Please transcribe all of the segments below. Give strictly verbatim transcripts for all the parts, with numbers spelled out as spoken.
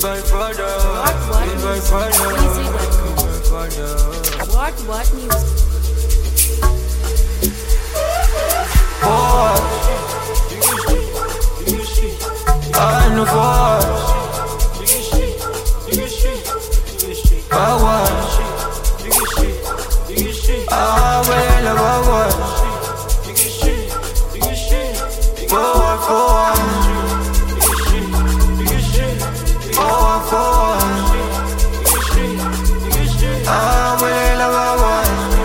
Invite further. What what Invite music? further. Easy dot com. Invite further. What what music? Force. I know force. Power. Ah, well, power. Forward, forward. Forward, forward. Ah, well, power.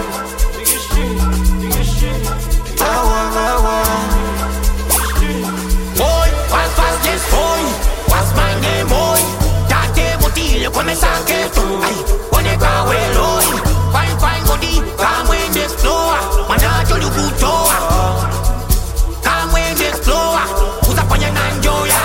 Power, power. Boy, qual faz yes boy? What's my name boy? Date motillo come sangue tu. Ay, pone gawe loy. Fine fine body, come when the explore. Manacho lukutoa. Come when the explore. Usa panya nanjoya.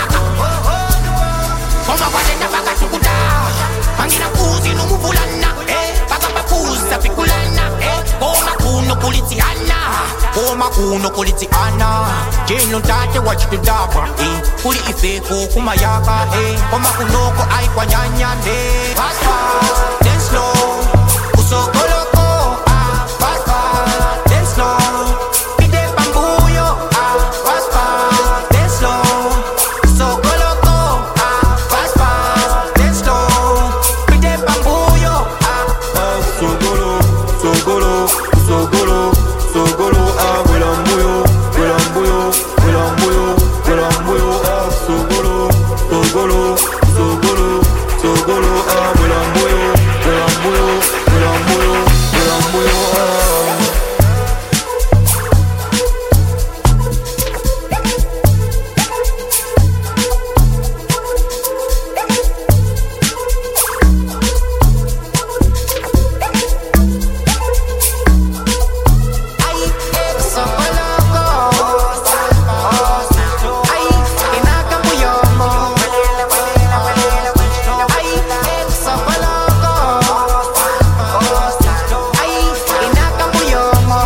Koma kwa tenda baka tukuta. Mangina kuzi no muvulana. Eh, baka pakuza pikulana. Eh, koma kuno kulitiana. Koma kuno kulitiana. Jeno tate wachitudaba. Eh, kuli ifeko kumayaka. Eh, koma kunoko ay kwa nyanya. Eh, fast fast, then slow. Usoko loko. Ah, fast fast, then slow. Pide bambuyo. Ah, fast fast, then slow. Usoko loko. Ah, fast fast, then slow. Pide bambuyo. Ah. Ah, sogolo, sogolo, sogolo, sogolo. Ah, welambuyo, welambuyo, welambuyo, welambuyo. Ah, sogolo, sogolo, sogolo, sogolo. Ah, welambuyo, welambuyo, welambuyo, welambuyo. Ah. Ay, soko loko. Ay, kinakabuyomo. Ay, soko loko. Ay, kinakabuyomo.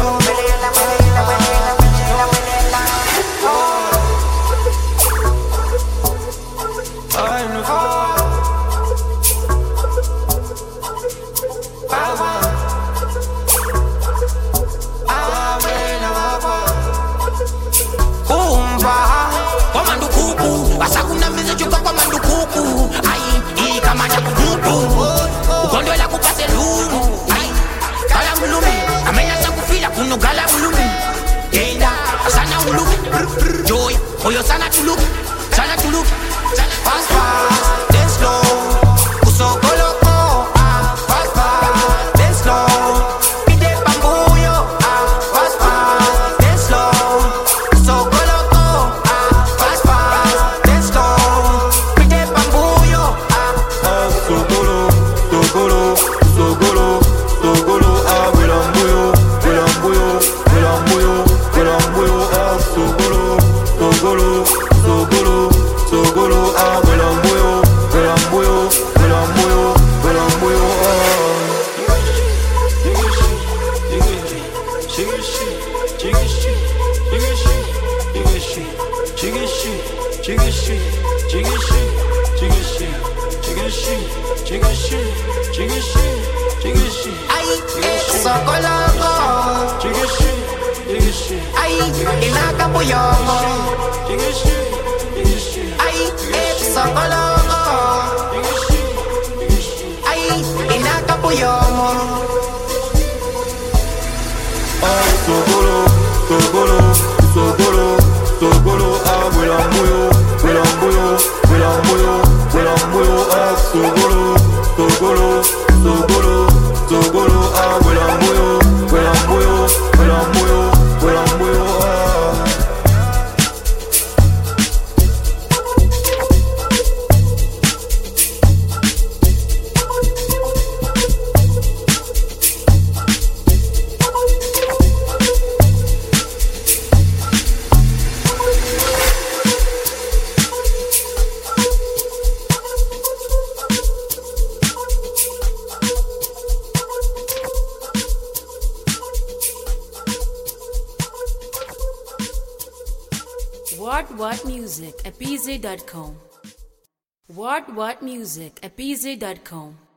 I know power. Ah, welambuyo. Kumba kwa mandukuku basa kuna mizo chuka kwa mandukuku ai kama na kududu ukondo la kupase lumu ai kala mulume amenya sakufila kuno gala mulume yenda sana ulume joy oyo sana tuluke sana tuluke fast fast then slow usokoloko ah fast fast then slow pide bambuyo ah fast fast then slow usokoloko ah fast fast then slow pide bambuyo ah. Ah, sogolo, sogolo, sogolo, sogolo. Ah, welambuyo, welambuyo, welambuyo, welambuyo. Ah, sogolo, sogolo, sogolo, sogolo. Ah, welambuyo, welambuyo, welambuyo, welambuyo. Ah. Ay, sokoloko. Ay, inakabuyomo. Ay, sokoloko. Ay, inakabuyomo. Ah, sogolo, sogolo, sogolo, sogolo. Ah, welambuyo, welambuyo, welambuyo, welambuyo. Ah, sogolo, sogolo, sogolo, sogolo. Ah, welambuyo, welambuyo, welambuyo, welambuyo. Ah. What what music? Epize dot com. What What Music at b z dot com.